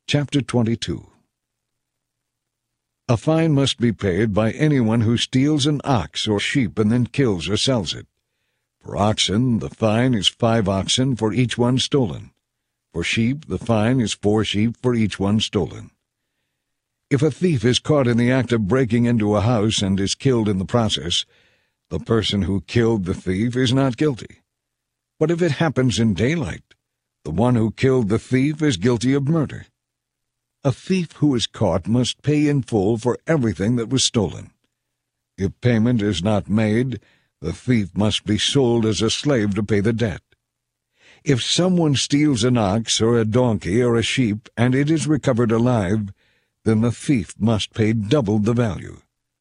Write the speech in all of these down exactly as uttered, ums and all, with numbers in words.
Chapter twenty-two. A fine must be paid by anyone who steals an ox or sheep and then kills or sells it. For oxen, the fine is five oxen for each one stolen. For sheep, the fine is four sheep for each one stolen. If a thief is caught in the act of breaking into a house and is killed in the process, the person who killed the thief is not guilty. But if it happens in daylight, the one who killed the thief is guilty of murder. A thief who is caught must pay in full for everything that was stolen. If payment is not made, the thief must be sold as a slave to pay the debt. If someone steals an ox or a donkey or a sheep and it is recovered alive, then the thief must pay double the value.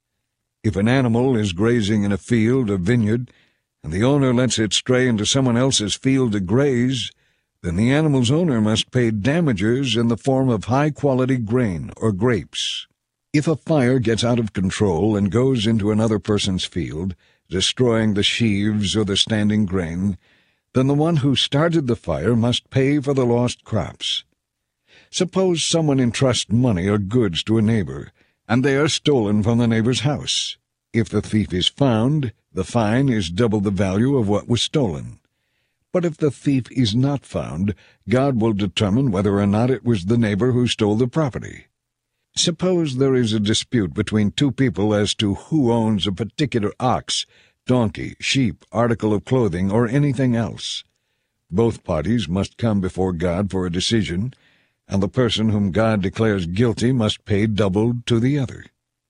If an animal is grazing in a field or vineyard, and the owner lets it stray into someone else's field to graze, then the animal's owner must pay damages in the form of high-quality grain or grapes. If a fire gets out of control and goes into another person's field, destroying the sheaves or the standing grain, then the one who started the fire must pay for the lost crops. Suppose someone entrusts money or goods to a neighbor, and they are stolen from the neighbor's house. If the thief is found, the fine is double the value of what was stolen. But if the thief is not found, God will determine whether or not it was the neighbor who stole the property. Suppose there is a dispute between two people as to who owns a particular ox, donkey, sheep, article of clothing, or anything else. Both parties must come before God for a decision, and the person whom God declares guilty must pay double to the other.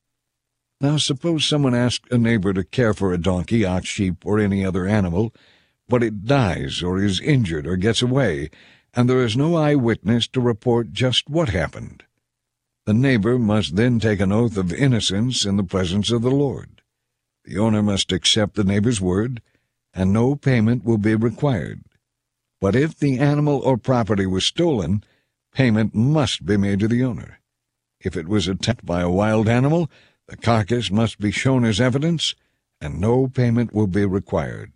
Now suppose someone asks a neighbor to care for a donkey, ox, sheep, or any other animal, but it dies or is injured or gets away, and there is no eyewitness to report just what happened. The neighbor must then take an oath of innocence in the presence of the Lord. The owner must accept the neighbor's word, and no payment will be required. But if the animal or property was stolen, payment must be made to the owner. If it was attacked by a wild animal, the carcass must be shown as evidence, and no payment will be required.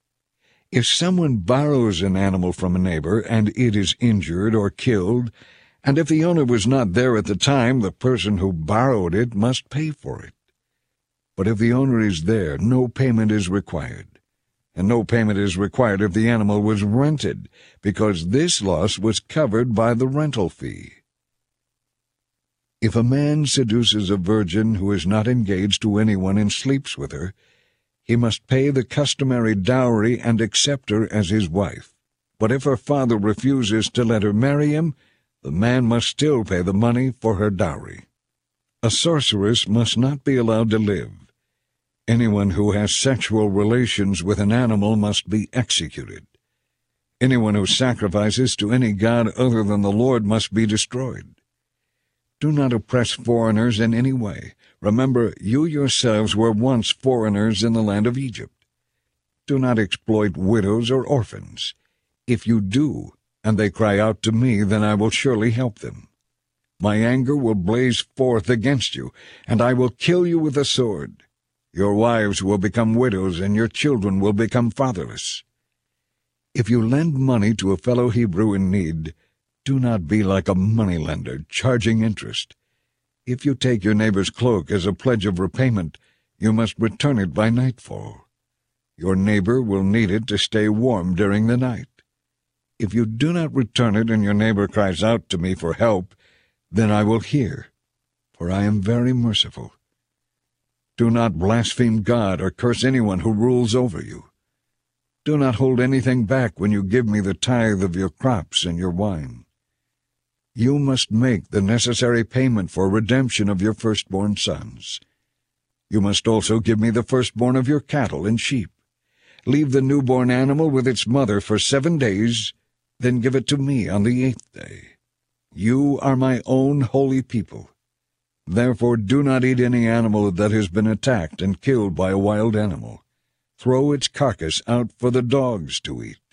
If someone borrows an animal from a neighbor and it is injured or killed, and if the owner was not there at the time, the person who borrowed it must pay for it. But if the owner is there, no payment is required. And no payment is required if the animal was rented, because this loss was covered by the rental fee. If a man seduces a virgin who is not engaged to anyone and sleeps with her, he must pay the customary dowry and accept her as his wife. But if her father refuses to let her marry him, the man must still pay the money for her dowry. A sorceress must not be allowed to live. Anyone who has sexual relations with an animal must be executed. Anyone who sacrifices to any god other than the Lord must be destroyed. Do not oppress foreigners in any way. Remember, you yourselves were once foreigners in the land of Egypt. Do not exploit widows or orphans. If you do, and they cry out to me, then I will surely help them. My anger will blaze forth against you, and I will kill you with a sword. Your wives will become widows, and your children will become fatherless. If you lend money to a fellow Hebrew in need, do not be like a moneylender, charging interest. If you take your neighbor's cloak as a pledge of repayment, you must return it by nightfall. Your neighbor will need it to stay warm during the night. If you do not return it and your neighbor cries out to me for help, then I will hear, for I am very merciful. Do not blaspheme God or curse anyone who rules over you. Do not hold anything back when you give me the tithe of your crops and your wine. You must make the necessary payment for redemption of your firstborn sons. You must also give me the firstborn of your cattle and sheep. Leave the newborn animal with its mother for seven days, then give it to me on the eighth day. You are my own holy people. Therefore do not eat any animal that has been attacked and killed by a wild animal. Throw its carcass out for the dogs to eat.